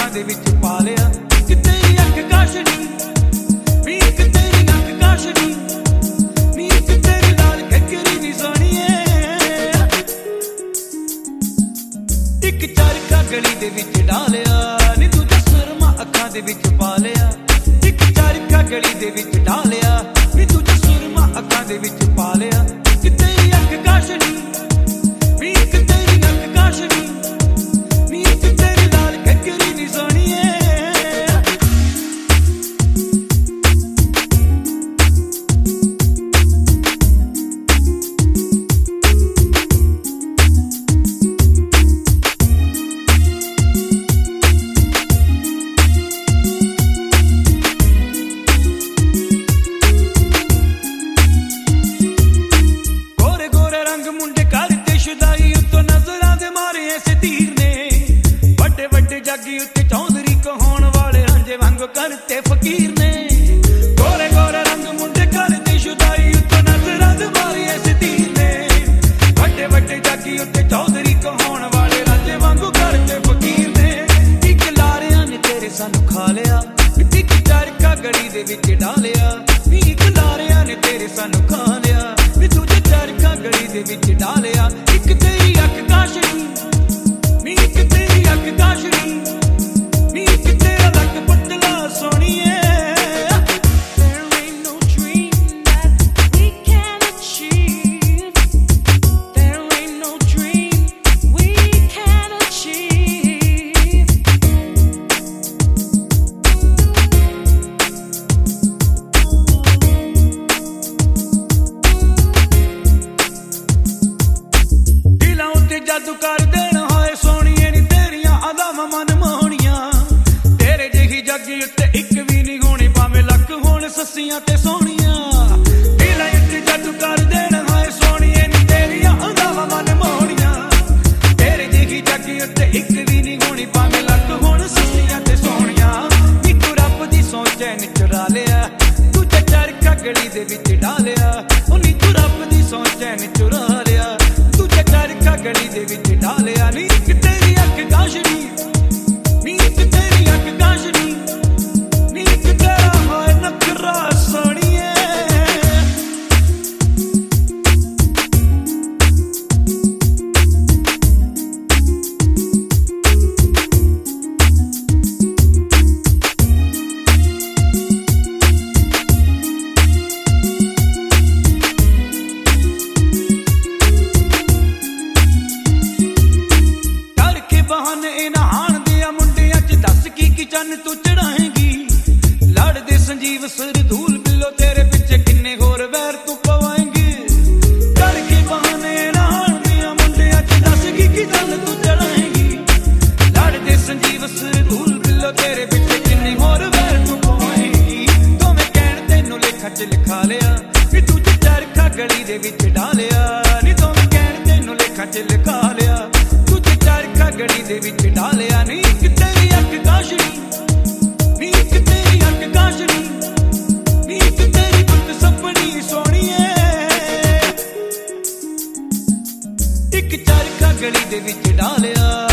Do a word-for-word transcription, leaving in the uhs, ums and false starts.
ਦੇ ਵਿੱਚ ਪਾ ਲਿਆ। ਇੱਕ ਤੇਰੀ ਅੱਖ ਕਾਸ਼ਨੀ ਵੀ ਇੱਕ ਤੇਰੀ ਨੱਕ ਕਾਸ਼ਨੀ ਨੀ ਇੱਕ ਤੇਰੀ ਲਾਲ ਘੱਗਰੀ ਨੀ ਸੋਹਣੀਏ। ਇੱਕ ਚਰਖਾ ਗਲੀ ਦੇ ਵਿੱਚ ਡਾਲਿਆ ਨੀ ਦੂਜਾ ਸੁਰਮਾ ਅੱਖਾਂ ਦੇ ਵਿੱਚ ਪਾ ਲਿਆ। ਇੱਕ ਚਰਖਾ ਗਲੀ ਦੇ ਵਿੱਚ ਡਾਲਿਆ ਨੀ ਦੂਜਾ ਸੁਰਮਾ ਅੱਖਾਂ ਦੇ ਵਿੱਚ ਪਾ ਲਿਆ। ਇੱਕ ਤੇਰੀ ਅੱਖ ਕਾਸ਼ਨੀ ਵੀ ਇੱਕ ਤੇਰੀ ਨੱਕ ਕਾਸ਼ਨੀ ਨੀ ਇੱਕ ਤੇਰੀ ਲਾਲ ਘੱਗਰੀ ਨੀ ਸੋਹਣੀਏ। ਜਾਗੀ ਉੱਤੇ ਚੌਧਰੀ ਕਹਾਉਣ ਵਾਲੇ ਰਾਂਝੇ ਵਾਂਗੂ ਕਰਤੇ ਫਕੀਰ ਨੇ। ਗੋਰੇ ਗੋਰੇ ਰੰਗ ਮੁੰਡੇ ਕਰਦੇ ਸ਼ੁਦਾਈ ਉੱਤੇ ਨਜ਼ਰਾਂ ਦੇ ਮਾਰੇ ਐਸੇ ਤੀਰ ਨੇ। ਵੱਡੇ ਵੱਡੇ ਜਾਗੀ ਉੱਤੇ ਚੌਧਰੀ ਕਹਾਉਣ ਵਾਲੇ ਰਾਂਝੇ ਵਾਂਗੂ ਕਰਤੇ ਫਕੀਰ ਨੇ। ਇੱਕ ਲਾਰਿਆਂ ਨੇ ਤੇਰੇ ਸਾਨੂੰ ਖਾ ਲਿਆ ਇੱਕ ਚਰਖਾ ਗਲੀ ਦੇ ਵਿੱਚ ਡਾਲਿਆ। ਇੱਕ ਲਾਰਿਆਂ ਨੇ ਤੇਰੇ ਸਾਨੂੰ ਖਾ ਲਿਆ ਵੀ ਦੂਜੇ ਚਰਖਾ ਗਲੀ ਦੇ ਵਿੱਚ ਡਾਲਿਆ। ਇੱਕ ਤੇਰੀ ਅੱਖ ਕਾਸ਼ਨੀ ਨੀ ਇੱਕ ਤੇਰੀ ਅੱਖ ਕਾਸ਼ਨੀ ਨੀ ਇੱਕ ਤੇਰਾ ਲੱਕ ਪਤਲਾ ਸੋਹਣੀਏ। ਦਿਲਾਂ ਉੱਤੇ ਜਾਦੂ ਕਰ ਦੇਣਾ ਹੋਏ ਸੋਹਣੀਏ ਨੀ ਤੇਰੀਆਂ ਅਦਾਵਾਂ ਮਨ ਮੋਹਣੀਆਂ। ਤੇਰੇ ਜਿਹੀ ਜੱਗੀ ਉੱਤੇ ਇੱਕ ਵੀ ਨਹੀਂ ਹੋਣੀ ਭਾਵੇਂ ਲੱਖ ਹੋਣ ਸੱਸੀਆਂ ਤੇ ਸੋਹਣੀਆਂ। ਦਿਲਾਂ ਉੱਤੇ ਜਾਦੂ ਕਰ ਦੇਣਾ ਹੋਏ ਸੋਹਣੀਏ ਨੀ ਤੇਰੀਆਂ ਅਦਾਵਾਂ ਮਨ ਮੋਹਣੀਆਂ। ਤੇਰੇ ਜਿਹੀ ਜੱਗੀ ਉੱਤੇ ਇੱਕ ਵੀ ਨਹੀਂ ਹੋਣੀ ਭਾਵੇਂ ਲੱਖ ਹੋਣ ਸੱਸੀਆਂ ਤੇ ਸੋਹਣੀਆਂ। ਨੀ ਤੂੰ ਰੱਬ ਦੀ ਸੋਚੈ ਨੀ ਚੁਰਾ ਲਿਆ ਦੂਜਾ ਚਰਖਾ ਗਲੀ ਦੇ ਵਿੱਚ ਡਾਲਿਆ। ਉਹ ਨੀ ਤੂੰ ਰੱਬ ਦੀ ਸੋਚੈ ਨੀ ਚੁਰਾ ਲਿਆ ਦੂਜਾ ਚਰਖਾ ਗਲੀ ਦੇ ਵਿੱਚ ਡਾਲਿਆ। ਨੀ ਇੱਕ ਤੇਰੀ ਅੱਖ ਕਾਸ਼ਨੀ ਨੀ ਇੱਕ ਤੇਰੀ ਅੱਖ ਕਾਸ਼ਨੀ ਨੀ ਇੱਕ ਤੇਰਾ ਹੋਏ ਨਖਰਾ ਸੋਹਣੀਏ। ਚੰਨ ਤੂੰ ਚੜਾਏਂਗੀ ਲੜਦੇ ਸੰਜੀਵ ਸਰਦੂਲ ਬਿੱਲੋ ਤੇਰੇ ਪਿੱਛੇ ਕਿੰਨੇ ਹੋਰ ਵੈਰ ਤੂੰ ਪਵਾਏਂਗੀ। ਕਰਕੇ ਬਹਾਨੇ ਨਹਾਣ ਦੀਆਂ ਮੁੰਡਿਆਂ ਚ ਦੱਸ ਕੀ ਕੀ ਚੰਨ ਤੂੰ ਚੜਾਏਂਗੀ ਲੜਦੇ ਸੰਜੀਵ ਸਰਦੂਲ ਬਿੱਲੋ ਤੇਰੇ ਪਿੱਛੇ ਕਿੰਨੇ ਹੋਰ ਵੈਰ ਤੂੰ ਪਵਾਏਂਗੀ। ਦੋਵੇਂ ਕਹਿਣ ਤੈਨੂੰ ਲੇਖਾ ਚ ਲਿਖਾ ਲਿਆ ਵੀ ਤੂੰ ਚਰਖਾ ਗਲੀ ਦੇ ਵਿੱਚ ਡਾਲਿਆ। ਨੀ ਦੋਵੇਂ ਕਹਿਣ ਤੈਨੂੰ ਲੇਖਾ ਚ ਲਿਖਾ ਲਿਆ ਤੂੰ ਚਰਖਾ ਗਲੀ ਦੇ ਵਿੱਚ ਡਾਲਿਆ। ਨੀ ਇੱਕ ਤੇਰੀ ਅੱਖ ਕਾਸ਼ਨੀ ਨੀ ਇੱਕ ਤੇਰੀ ਅੱਖ ਕਾਸ਼ਨੀ ਨੀ ਇੱਕ ਤੇਰੀ ਗੁੱਤ ਸੱਪਣੀ ਸੋਹਣੀਏ। ਇੱਕ ਚਰਖਾ ਗਲੀ ਦੇ ਵਿੱਚ ਡਾਲਿਆ।